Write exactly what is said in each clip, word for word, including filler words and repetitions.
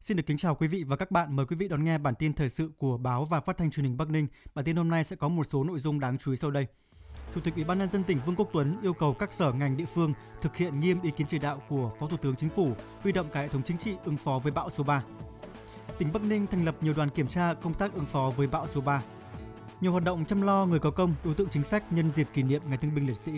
Xin được kính chào quý vị và các bạn. Mời quý vị đón nghe bản tin thời sự của Báo và Phát thanh Truyền hình Bắc Ninh. Bản tin hôm nay sẽ có một số nội dung đáng chú ý sau đây. Chủ tịch Ủy ban nhân dân tỉnh Vương Quốc Tuấn yêu cầu các sở ngành địa phương thực hiện nghiêm ý kiến chỉ đạo của Phó Thủ tướng Chính phủ, huy động cả hệ thống chính trị ứng phó với bão số ba. Tỉnh Bắc Ninh thành lập nhiều đoàn kiểm tra công tác ứng phó với bão số ba. Nhiều hoạt động chăm lo người có công, đối tượng chính sách nhân dịp kỷ niệm Ngày Thương binh Liệt sĩ.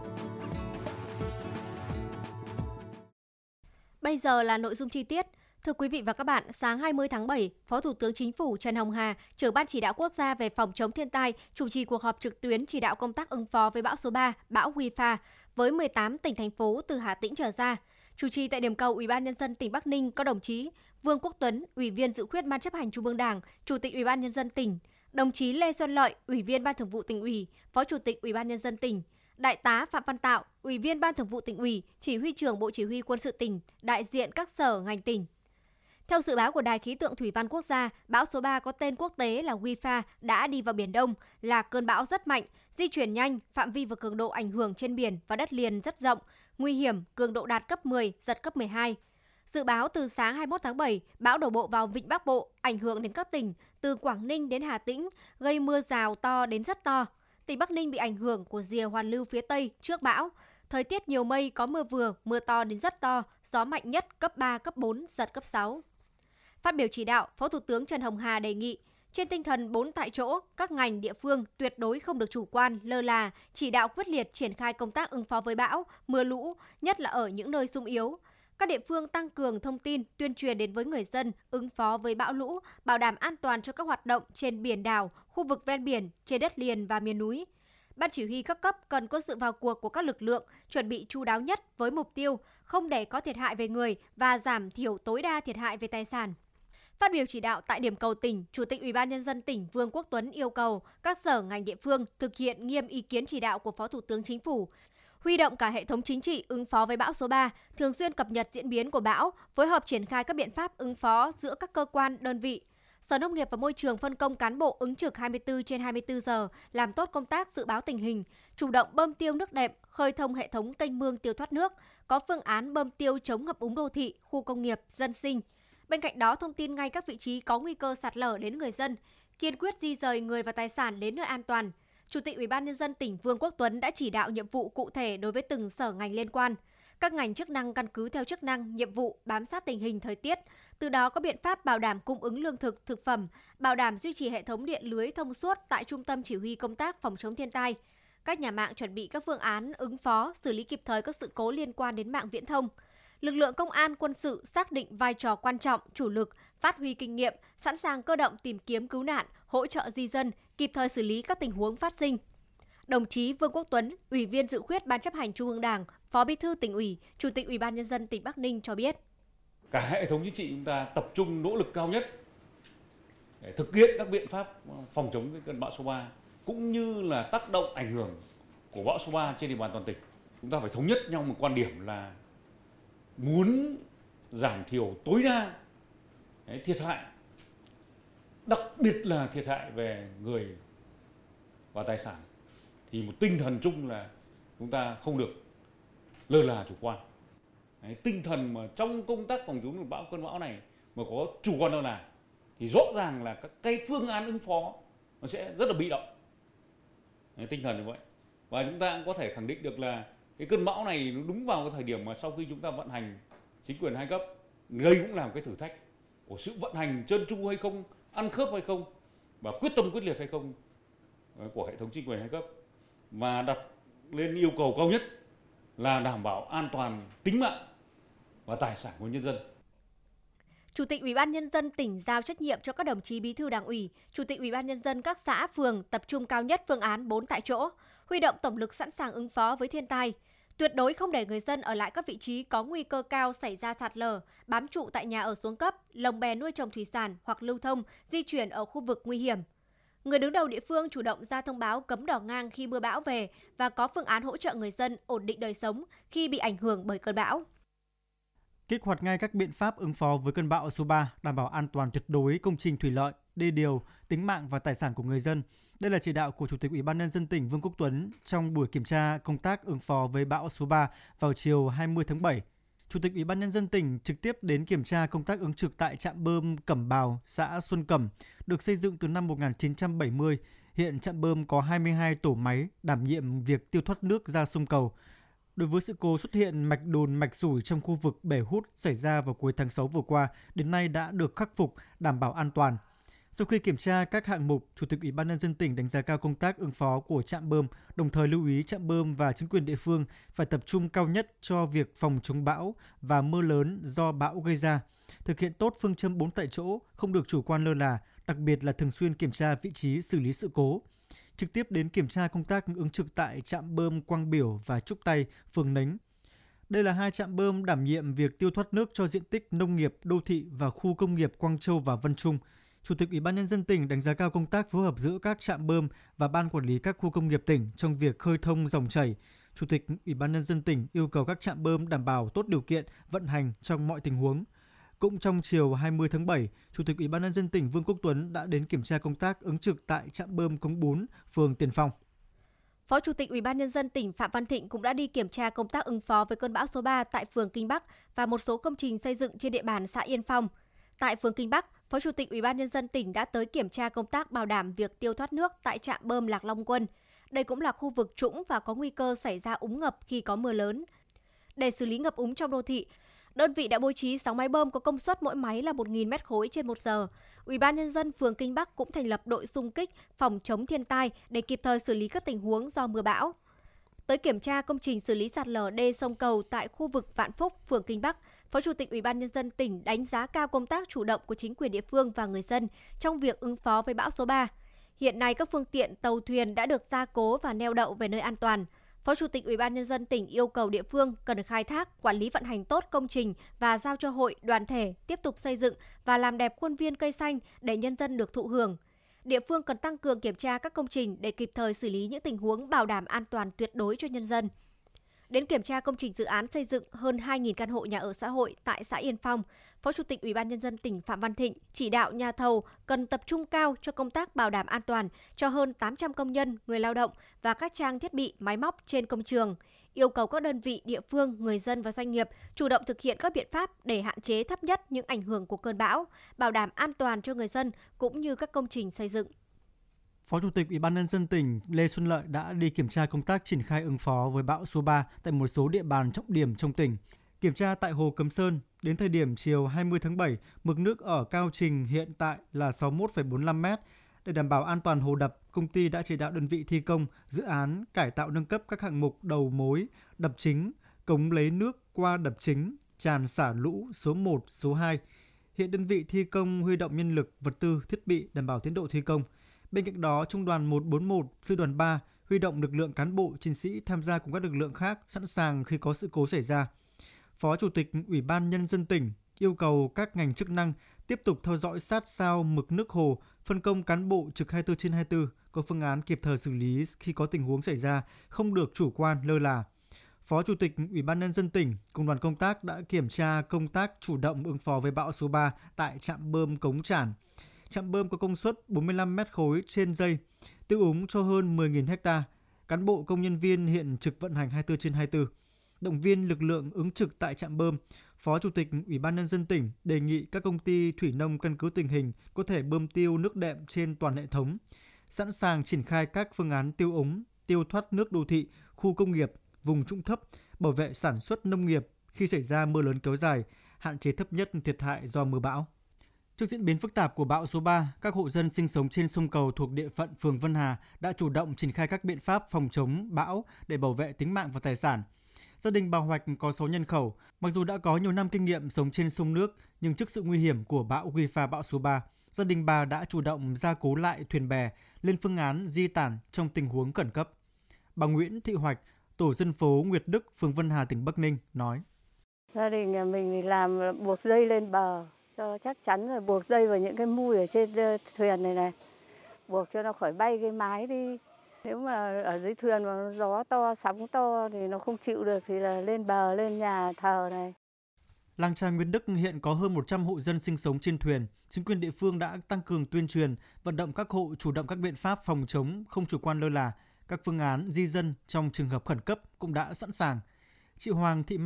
Bây giờ là nội dung chi tiết. Thưa quý vị và các bạn, sáng hai mươi tháng bảy, Phó Thủ tướng Chính phủ Trần Hồng Hà, trưởng Ban Chỉ đạo Quốc gia về phòng chống thiên tai, chủ trì cuộc họp trực tuyến chỉ đạo công tác ứng phó với bão số ba, bão Wifa, với mười tám tỉnh, thành phố từ Hà Tĩnh trở ra. Chủ trì tại điểm cầu Ủy ban nhân dân tỉnh Bắc Ninh có đồng chí Vương Quốc Tuấn, Ủy viên Dự khuyết Ban Chấp hành Trung ương Đảng, Chủ tịch Ủy ban nhân dân tỉnh, đồng chí Lê Xuân Lợi, Ủy viên Ban Thường vụ Tỉnh ủy, Phó Chủ tịch Ủy ban nhân dân tỉnh, Đại tá Phạm Văn Tạo, Ủy viên Ban Thường vụ Tỉnh ủy, Chỉ huy trưởng Bộ Chỉ huy Quân sự tỉnh, đại diện các sở ngành tỉnh. Theo dự báo của Đài khí tượng thủy văn quốc gia, bão số ba có tên quốc tế là Wifa đã đi vào Biển Đông, là cơn bão rất mạnh, di chuyển nhanh, phạm vi và cường độ ảnh hưởng trên biển và đất liền rất rộng, nguy hiểm, cường độ đạt cấp mười, giật cấp mười hai. Dự báo từ sáng hai mươi mốt tháng bảy, bão đổ bộ vào Vịnh Bắc Bộ, ảnh hưởng đến các tỉnh từ Quảng Ninh đến Hà Tĩnh, gây mưa rào to đến rất to. Tỉnh Bắc Ninh bị ảnh hưởng của rìa hoàn lưu phía Tây trước bão. Thời tiết nhiều mây, có mưa vừa, mưa to đến rất to, gió mạnh nhất cấp ba, cấp bốn, giật cấp sáu. Phát biểu chỉ đạo, Phó Thủ tướng Trần Hồng Hà đề nghị, trên tinh thần bốn tại chỗ, các ngành địa phương tuyệt đối không được chủ quan, lơ là, chỉ đạo quyết liệt triển khai công tác ứng phó với bão, mưa lũ, nhất là ở những nơi xung yếu. Các địa phương tăng cường thông tin, tuyên truyền đến với người dân ứng phó với bão lũ, bảo đảm an toàn cho các hoạt động trên biển đảo, khu vực ven biển, trên đất liền và miền núi. Ban chỉ huy các cấp cần có sự vào cuộc của các lực lượng, chuẩn bị chu đáo nhất với mục tiêu không để có thiệt hại về người và giảm thiểu tối đa thiệt hại về tài sản. Phát biểu chỉ đạo tại điểm cầu tỉnh, Chủ tịch Ủy ban nhân dân tỉnh Vương Quốc Tuấn yêu cầu các sở ngành địa phương thực hiện nghiêm ý kiến chỉ đạo của Phó Thủ tướng Chính phủ, huy động cả hệ thống chính trị ứng phó với bão số ba, thường xuyên cập nhật diễn biến của bão, phối hợp triển khai các biện pháp ứng phó giữa các cơ quan, đơn vị. Sở Nông nghiệp và Môi trường phân công cán bộ ứng trực hai mươi tư trên hai mươi tư giờ, làm tốt công tác dự báo tình hình, chủ động bơm tiêu nước đệm, khơi thông hệ thống kênh mương tiêu thoát nước, có phương án bơm tiêu chống ngập úng đô thị, khu công nghiệp, dân sinh. Bên cạnh đó, thông tin ngay các vị trí có nguy cơ sạt lở đến người dân, kiên quyết di dời người và tài sản đến nơi an toàn. Chủ tịch Ủy ban nhân dân tỉnh Vương Quốc Tuấn đã chỉ đạo nhiệm vụ cụ thể đối với từng sở ngành liên quan. Các ngành chức năng căn cứ theo chức năng, nhiệm vụ bám sát tình hình thời tiết, từ đó có biện pháp bảo đảm cung ứng lương thực, thực phẩm, bảo đảm duy trì hệ thống điện lưới thông suốt tại Trung tâm Chỉ huy Công tác Phòng chống thiên tai. Các nhà mạng chuẩn bị các phương án ứng phó, xử lý kịp thời các sự cố liên quan đến mạng viễn thông. Lực lượng công an quân sự xác định vai trò quan trọng, chủ lực, phát huy kinh nghiệm, sẵn sàng cơ động tìm kiếm cứu nạn, hỗ trợ di dân, kịp thời xử lý các tình huống phát sinh. Đồng chí Vương Quốc Tuấn, Ủy viên Dự khuyết Ban Chấp hành Trung ương Đảng, Phó Bí thư Tỉnh ủy, Chủ tịch Ủy ban nhân dân tỉnh Bắc Ninh cho biết. Cả hệ thống chính trị chúng ta tập trung nỗ lực cao nhất để thực hiện các biện pháp phòng chống cơn bão số ba cũng như là tác động ảnh hưởng của bão số ba trên địa bàn toàn tỉnh. Chúng ta phải thống nhất nhau một quan điểm là muốn giảm thiểu tối đa thiệt hại, đặc biệt là thiệt hại về người và tài sản, thì một tinh thần chung là chúng ta không được lơ là chủ quan. Đấy, tinh thần mà trong công tác phòng chống bão cơn bão này mà có chủ quan lơ là thì rõ ràng là các cái phương án ứng phó nó sẽ rất là bị động. Đấy, tinh thần như vậy. Và chúng ta cũng có thể khẳng định được là cái cơn bão này nó đúng vào cái thời điểm mà sau khi chúng ta vận hành chính quyền hai cấp, đây cũng là một cái thử thách của sự vận hành trơn tru hay không, ăn khớp hay không và quyết tâm quyết liệt hay không của hệ thống chính quyền hai cấp, mà đặt lên yêu cầu cao nhất là đảm bảo an toàn tính mạng và tài sản của nhân dân. Chủ tịch Ủy ban nhân dân tỉnh giao trách nhiệm cho các đồng chí Bí thư Đảng ủy, Chủ tịch Ủy ban nhân dân các xã phường tập trung cao nhất phương án bốn tại chỗ, huy động tổng lực sẵn sàng ứng phó với thiên tai. Tuyệt đối không để người dân ở lại các vị trí có nguy cơ cao xảy ra sạt lở, bám trụ tại nhà ở xuống cấp, lồng bè nuôi trồng thủy sản hoặc lưu thông, di chuyển ở khu vực nguy hiểm. Người đứng đầu địa phương chủ động ra thông báo cấm đỏ ngang khi mưa bão về và có phương án hỗ trợ người dân ổn định đời sống khi bị ảnh hưởng bởi cơn bão. Kích hoạt ngay các biện pháp ứng phó với cơn bão số ba, đảm bảo an toàn tuyệt đối công trình thủy lợi, đê điều, tính mạng và tài sản của người dân. Đây là chỉ đạo của Chủ tịch Ủy ban nhân dân tỉnh Vương Quốc Tuấn trong buổi kiểm tra công tác ứng phó với bão số ba vào chiều hai mươi tháng bảy. Chủ tịch Ủy ban Nhân dân tỉnh trực tiếp đến kiểm tra công tác ứng trực tại trạm bơm Cẩm Bào, xã Xuân Cẩm, được xây dựng từ năm một nghìn chín trăm bảy mươi. Hiện trạm bơm có hai mươi hai tổ máy đảm nhiệm việc tiêu thoát nước ra sông cầu. Đối với sự cố xuất hiện mạch đồn mạch sủi trong khu vực bể hút xảy ra vào cuối tháng sáu vừa qua, đến nay đã được khắc phục, đảm bảo an toàn. Sau khi kiểm tra các hạng mục, Chủ tịch Ủy ban Nhân dân tỉnh đánh giá cao công tác ứng phó của trạm bơm, đồng thời lưu ý trạm bơm và chính quyền địa phương phải tập trung cao nhất cho việc phòng chống bão và mưa lớn do bão gây ra, thực hiện tốt phương châm bốn tại chỗ, không được chủ quan lơ là, đặc biệt là thường xuyên kiểm tra vị trí xử lý sự cố. Trực tiếp đến kiểm tra công tác ứng trực tại trạm bơm Quang Biểu và Trúc Tây, phường Nánh. Đây là hai trạm bơm đảm nhiệm việc tiêu thoát nước cho diện tích nông nghiệp, đô thị và khu công nghiệp Quang Châu và Vân Trung. Chủ tịch Ủy ban Nhân dân tỉnh đánh giá cao công tác phối hợp giữa các trạm bơm và ban quản lý các khu công nghiệp tỉnh trong việc khơi thông dòng chảy. Chủ tịch Ủy ban Nhân dân tỉnh yêu cầu các trạm bơm đảm bảo tốt điều kiện vận hành trong mọi tình huống. Cũng trong chiều hai mươi tháng bảy, Chủ tịch Ủy ban Nhân dân tỉnh Vương Quốc Tuấn đã đến kiểm tra công tác ứng trực tại trạm bơm Cống Bún, phường Tiền Phong. Phó Chủ tịch Ủy ban Nhân dân tỉnh Phạm Văn Thịnh cũng đã đi kiểm tra công tác ứng phó với cơn bão số ba tại phường Kinh Bắc và một số công trình xây dựng trên địa bàn xã Yên Phong. Tại phường Kinh Bắc, Phó Chủ tịch Ủy ban Nhân dân tỉnh đã tới kiểm tra công tác bảo đảm việc tiêu thoát nước tại trạm bơm Lạc Long Quân. Đây cũng là khu vực trũng và có nguy cơ xảy ra úng ngập khi có mưa lớn. Để xử lý ngập úng trong đô thị, đơn vị đã bố trí sáu máy bơm có công suất mỗi máy là một nghìn mét khối trên một giờ. Ủy ban Nhân dân phường Kinh Bắc cũng thành lập đội xung kích phòng chống thiên tai để kịp thời xử lý các tình huống do mưa bão. Tới kiểm tra công trình xử lý sạt lở đê sông cầu tại khu vực Vạn Phúc, phường Kinh Bắc, Phó Chủ tịch Ủy ban Nhân dân tỉnh đánh giá cao công tác chủ động của chính quyền địa phương và người dân trong việc ứng phó với bão số ba. Hiện nay các phương tiện tàu thuyền đã được gia cố và neo đậu về nơi an toàn. Phó Chủ tịch Ủy ban Nhân dân tỉnh yêu cầu địa phương cần khai thác, quản lý vận hành tốt công trình và giao cho hội, đoàn thể tiếp tục xây dựng và làm đẹp khuôn viên cây xanh để nhân dân được thụ hưởng. Địa phương cần tăng cường kiểm tra các công trình để kịp thời xử lý những tình huống bảo đảm an toàn tuyệt đối cho nhân dân. Đến kiểm tra công trình dự án xây dựng hơn hai nghìn căn hộ nhà ở xã hội tại xã Yên Phong, Phó Chủ tịch Ủy ban Nhân dân tỉnh Phạm Văn Thịnh chỉ đạo nhà thầu cần tập trung cao cho công tác bảo đảm an toàn cho hơn tám trăm công nhân, người lao động và các trang thiết bị, máy móc trên công trường. Yêu cầu các đơn vị, địa phương, người dân và doanh nghiệp chủ động thực hiện các biện pháp để hạn chế thấp nhất những ảnh hưởng của cơn bão, bảo đảm an toàn cho người dân cũng như các công trình xây dựng. Phó Chủ tịch Ủy ban Nhân dân tỉnh Lê Xuân Lợi đã đi kiểm tra công tác triển khai ứng phó với bão số ba tại một số địa bàn trọng điểm trong tỉnh. Kiểm tra tại Hồ Cấm Sơn, đến thời điểm chiều hai mươi tháng bảy, mực nước ở cao trình hiện tại là sáu mươi mốt phẩy bốn mươi lăm mét. Để đảm bảo an toàn hồ đập, công ty đã chỉ đạo đơn vị thi công dự án cải tạo nâng cấp các hạng mục đầu mối, đập chính, cống lấy nước qua đập chính, tràn xả lũ số một, số hai. Hiện đơn vị thi công huy động nhân lực, vật tư, thiết bị đảm bảo tiến độ thi công. Bên cạnh đó, Trung đoàn một bốn một, Sư đoàn ba huy động lực lượng cán bộ, chiến sĩ tham gia cùng các lực lượng khác sẵn sàng khi có sự cố xảy ra. Phó Chủ tịch Ủy ban Nhân dân tỉnh yêu cầu các ngành chức năng tiếp tục theo dõi sát sao mực nước hồ, phân công cán bộ trực hai mươi bốn trên hai mươi bốn, có phương án kịp thời xử lý khi có tình huống xảy ra, không được chủ quan lơ là. Phó Chủ tịch Ủy ban Nhân dân tỉnh cùng đoàn công tác đã kiểm tra công tác chủ động ứng phó với bão số ba tại trạm bơm Cống Trản. Trạm bơm có công suất bốn mươi lăm mét khối trên giây, tiêu úng cho hơn mười nghìn ha. Cán bộ công nhân viên hiện trực vận hành hai mươi bốn trên hai mươi bốn. Động viên lực lượng ứng trực tại trạm bơm, Phó Chủ tịch Ủy ban Nhân dân tỉnh đề nghị các công ty thủy nông căn cứ tình hình có thể bơm tiêu nước đệm trên toàn hệ thống, sẵn sàng triển khai các phương án tiêu úng, tiêu thoát nước đô thị, khu công nghiệp, vùng trũng thấp, bảo vệ sản xuất nông nghiệp khi xảy ra mưa lớn kéo dài, hạn chế thấp nhất thiệt hại do mưa bão. Trước diễn biến phức tạp của bão số ba, các hộ dân sinh sống trên sông cầu thuộc địa phận phường Vân Hà đã chủ động triển khai các biện pháp phòng chống bão để bảo vệ tính mạng và tài sản. Gia đình bà Hoạch có sáu nhân khẩu, mặc dù đã có nhiều năm kinh nghiệm sống trên sông nước, nhưng trước sự nguy hiểm của bão Wifa bão số ba, gia đình bà đã chủ động gia cố lại thuyền bè, lên phương án di tản trong tình huống khẩn cấp. Bà Nguyễn Thị Hoạch, tổ dân phố Nguyệt Đức, phường Vân Hà, tỉnh Bắc Ninh nói: Gia đình nhà mình thì làm buộc dây lên bờ cho chắc chắn, rồi buộc dây vào những cái mui ở trên thuyền này này, buộc cho nó khỏi bay cái mái đi. Nếu mà ở dưới thuyền mà gió to, sóng to thì nó không chịu được thì là lên bờ, lên nhà thờ này. Làng trài Nguyệt Đức hiện có hơn một trăm hộ dân sinh sống trên thuyền. Chính quyền địa phương đã tăng cường tuyên truyền, vận động các hộ chủ động các biện pháp phòng chống, không chủ quan lơ là. Các phương án di dân trong trường hợp khẩn cấp cũng đã sẵn sàng. Chị Hoàng Thị Mai,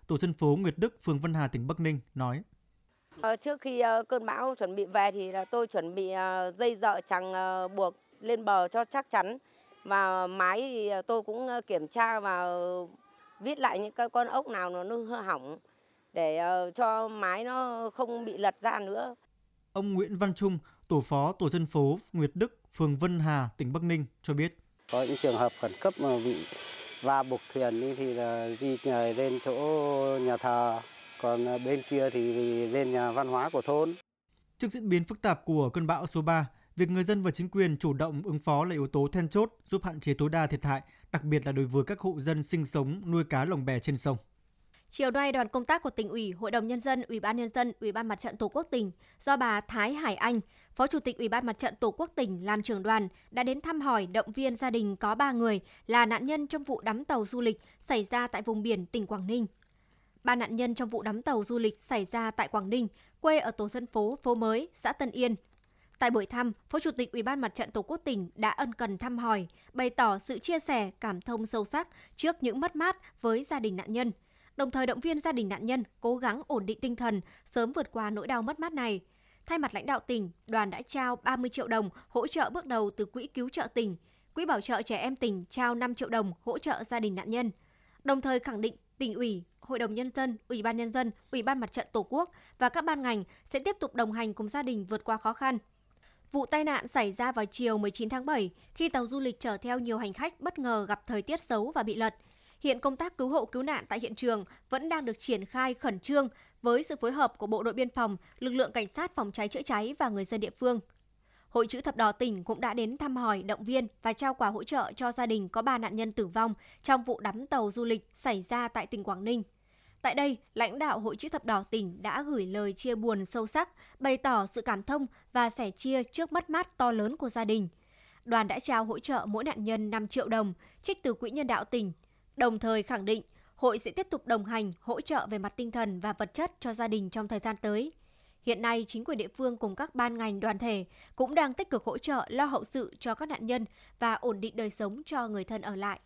tổ dân phố Nguyệt Đức, phường Vân Hà, tỉnh Bắc Ninh nói: Trước khi cơn bão chuẩn bị về thì là tôi chuẩn bị dây dợ chằng buộc lên bờ cho chắc chắn, và mái thì tôi cũng kiểm tra và viết lại những cái con ốc nào nó hư hỏng để cho mái nó không bị lật ra nữa. Ông Nguyễn Văn Trung, tổ phó tổ dân phố Nguyệt Đức, phường Vân Hà, tỉnh Bắc Ninh cho biết: Có những trường hợp khẩn cấp mà bị va buộc thuyền thì là di nhờ lên chỗ nhà thờ, còn bên kia thì lên nhà văn hóa của thôn. Trước diễn biến phức tạp của cơn bão số ba, việc người dân và chính quyền chủ động ứng phó là yếu tố then chốt giúp hạn chế tối đa thiệt hại, đặc biệt là đối với các hộ dân sinh sống nuôi cá lồng bè trên sông. Chiều nay, đoàn công tác của Tỉnh ủy, Hội đồng Nhân dân, Ủy ban Nhân dân, Ủy ban Mặt trận Tổ quốc tỉnh do bà Thái Hải Anh, Phó Chủ tịch Ủy ban Mặt trận Tổ quốc tỉnh làm trưởng đoàn đã đến thăm hỏi, động viên gia đình có ba người là nạn nhân trong vụ đắm tàu du lịch xảy ra tại vùng biển tỉnh Quảng Ninh. Ba nạn nhân trong vụ đắm tàu du lịch xảy ra tại Quảng Ninh, quê ở tổ dân phố Phố Mới, xã Tân Yên. Tại buổi thăm, Phó Chủ tịch Ủy ban Mặt trận Tổ quốc tỉnh đã ân cần thăm hỏi, bày tỏ sự chia sẻ, cảm thông sâu sắc trước những mất mát với gia đình nạn nhân, đồng thời động viên gia đình nạn nhân cố gắng ổn định tinh thần, sớm vượt qua nỗi đau mất mát này. Thay mặt lãnh đạo tỉnh, đoàn đã trao ba mươi triệu đồng hỗ trợ bước đầu từ Quỹ Cứu trợ tỉnh, Quỹ Bảo trợ Trẻ Em tỉnh trao năm triệu đồng hỗ trợ gia đình nạn nhân. Đồng thời khẳng định Tỉnh ủy, Hội đồng Nhân dân, Ủy ban Nhân dân, Ủy ban Mặt trận Tổ quốc và các ban ngành sẽ tiếp tục đồng hành cùng gia đình vượt qua khó khăn. Vụ tai nạn xảy ra vào chiều mười chín tháng bảy khi tàu du lịch chở theo nhiều hành khách bất ngờ gặp thời tiết xấu và bị lật. Hiện công tác cứu hộ cứu nạn tại hiện trường vẫn đang được triển khai khẩn trương với sự phối hợp của Bộ đội Biên phòng, lực lượng cảnh sát phòng cháy chữa cháy và người dân địa phương. Hội Chữ Thập Đỏ tỉnh cũng đã đến thăm hỏi, động viên và trao quà hỗ trợ cho gia đình có ba nạn nhân tử vong trong vụ đắm tàu du lịch xảy ra tại tỉnh Quảng Ninh. Tại đây, lãnh đạo Hội Chữ Thập Đỏ tỉnh đã gửi lời chia buồn sâu sắc, bày tỏ sự cảm thông và sẻ chia trước mất mát to lớn của gia đình. Đoàn đã trao hỗ trợ mỗi nạn nhân năm triệu đồng, trích từ Quỹ Nhân đạo tỉnh, đồng thời khẳng định hội sẽ tiếp tục đồng hành, hỗ trợ về mặt tinh thần và vật chất cho gia đình trong thời gian tới. Hiện nay, chính quyền địa phương cùng các ban ngành đoàn thể cũng đang tích cực hỗ trợ lo hậu sự cho các nạn nhân và ổn định đời sống cho người thân ở lại.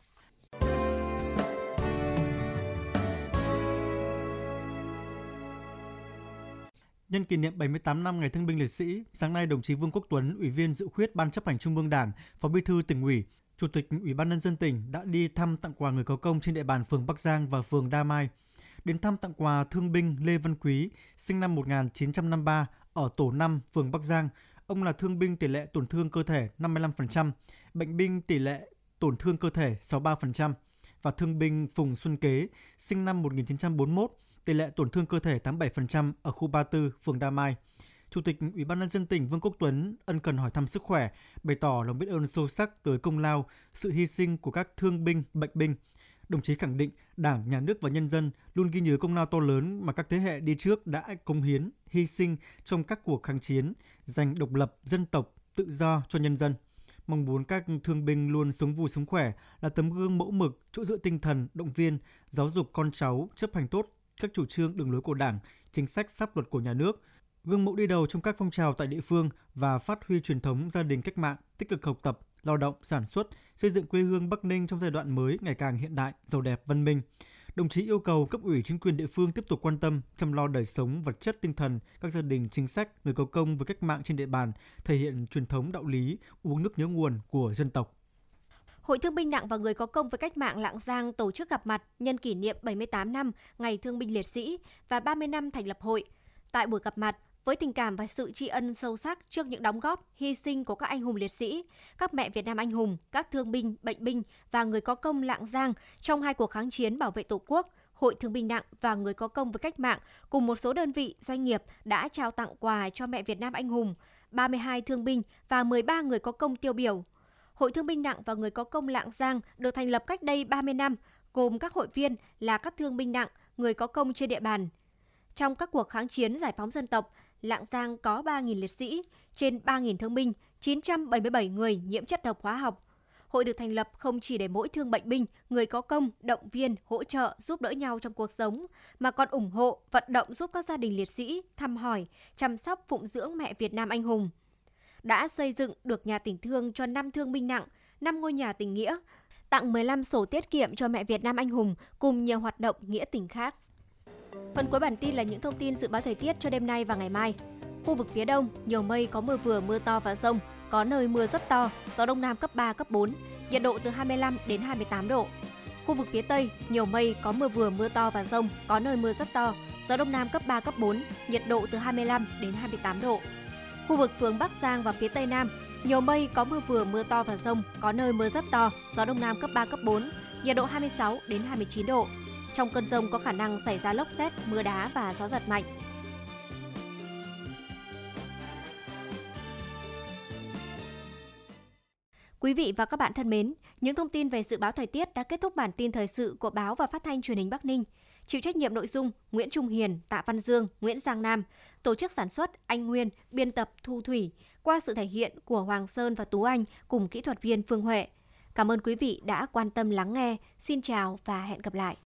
Nhân kỷ niệm bảy mươi tám năm Ngày Thương binh Liệt sĩ, sáng nay đồng chí Vương Quốc Tuấn, Ủy viên Dự khuyết Ban Chấp hành Trung ương Đảng, Phó Bí thư Tỉnh ủy, Chủ tịch Ủy ban Nhân dân tỉnh đã đi thăm tặng quà người có công trên địa bàn phường Bắc Giang và phường Đa Mai. Đến thăm tặng quà thương binh Lê Văn Quý, sinh năm một nghìn chín trăm năm mươi ba, ở tổ năm, phường Bắc Giang. Ông là thương binh tỷ lệ tổn thương cơ thể năm mươi lăm phần trăm, bệnh binh tỷ lệ tổn thương cơ thể sáu mươi ba phần trăm và thương binh Phùng Xuân Kế, sinh năm một nghìn chín trăm bốn mươi mốt, tỷ lệ tổn thương cơ thể tám mươi bảy phần trăm ở khu ba mươi tư, phường Đa Mai. Chủ tịch Ủy ban Nhân dân tỉnh Vương Quốc Tuấn ân cần hỏi thăm sức khỏe, bày tỏ lòng biết ơn sâu sắc tới công lao, sự hy sinh của các thương binh, bệnh binh. Đồng chí khẳng định Đảng, Nhà nước và nhân dân luôn ghi nhớ công lao to lớn mà các thế hệ đi trước đã cống hiến, hy sinh trong các cuộc kháng chiến, giành độc lập, dân tộc, tự do cho nhân dân. Mong muốn các thương binh luôn sống vui sống khỏe, là tấm gương mẫu mực, chỗ dựa tinh thần, động viên, giáo dục con cháu chấp hành tốt các chủ trương đường lối của Đảng, chính sách pháp luật của nhà nước, gương mẫu đi đầu trong các phong trào tại địa phương và phát huy truyền thống gia đình cách mạng, tích cực học tập, lao động, sản xuất, xây dựng quê hương Bắc Ninh trong giai đoạn mới ngày càng hiện đại, giàu đẹp, văn minh. Đồng chí yêu cầu cấp ủy chính quyền địa phương tiếp tục quan tâm, chăm lo đời sống vật chất tinh thần các gia đình chính sách, người có công với cách mạng trên địa bàn, thể hiện truyền thống đạo lý uống nước nhớ nguồn của dân tộc. Hội Thương binh nặng và người có công với cách mạng Lạng Giang tổ chức gặp mặt nhân kỷ niệm bảy mươi tám năm Ngày Thương binh Liệt sĩ và ba mươi năm thành lập hội. Tại buổi gặp mặt, với tình cảm và sự tri ân sâu sắc trước những đóng góp, hy sinh của các anh hùng liệt sĩ, các mẹ Việt Nam anh hùng, các thương binh, bệnh binh và người có công Lạng Giang trong hai cuộc kháng chiến bảo vệ Tổ quốc, Hội Thương binh nặng và người có công với cách mạng cùng một số đơn vị, doanh nghiệp đã trao tặng quà cho mẹ Việt Nam anh hùng, ba mươi hai thương binh và mười ba người có công tiêu biểu. Hội Thương binh nặng và người có công Lạng Giang được thành lập cách đây ba mươi năm, gồm các hội viên là các thương binh nặng, người có công trên địa bàn. Trong các cuộc kháng chiến giải phóng dân tộc, Lạng Giang có ba nghìn liệt sĩ, trên ba nghìn thương binh, chín trăm bảy mươi bảy người nhiễm chất độc hóa học. Hội được thành lập không chỉ để mỗi thương bệnh binh, người có công, động viên, hỗ trợ, giúp đỡ nhau trong cuộc sống, mà còn ủng hộ, vận động giúp các gia đình liệt sĩ, thăm hỏi, chăm sóc phụng dưỡng mẹ Việt Nam anh hùng. Đã xây dựng được nhà tình thương cho năm thương binh nặng, năm ngôi nhà tình nghĩa, tặng mười lăm sổ tiết kiệm cho mẹ Việt Nam anh hùng cùng nhiều hoạt động nghĩa tình khác. Phần cuối bản tin là những thông tin dự báo thời tiết cho đêm nay và ngày mai. Khu vực phía Đông, nhiều mây, có mưa vừa, mưa to và dông, có nơi mưa rất to, gió Đông Nam cấp ba, cấp bốn, nhiệt độ từ hai mươi lăm đến hai mươi tám độ. Khu vực phía Tây, nhiều mây, có mưa vừa, mưa to và dông, có nơi mưa rất to, gió Đông Nam cấp ba, cấp bốn, nhiệt độ từ hai mươi lăm đến hai mươi tám độ. Khu vực phương Bắc Giang và phía Tây Nam, nhiều mây, có mưa vừa, mưa to và dông, có nơi mưa rất to, gió Đông Nam cấp ba, cấp bốn, nhiệt độ hai mươi sáu đến hai mươi chín độ. Trong cơn dông có khả năng xảy ra lốc sét, mưa đá và gió giật mạnh. Quý vị và các bạn thân mến, những thông tin về dự báo thời tiết đã kết thúc bản tin thời sự của Báo và Phát thanh Truyền hình Bắc Ninh. Chịu trách nhiệm nội dung Nguyễn Trung Hiền, Tạ Văn Dương, Nguyễn Giang Nam. Tổ chức sản xuất Anh Nguyên, biên tập Thu Thủy. Qua sự thể hiện của Hoàng Sơn và Tú Anh cùng kỹ thuật viên Phương Huệ. Cảm ơn quý vị đã quan tâm lắng nghe. Xin chào và hẹn gặp lại.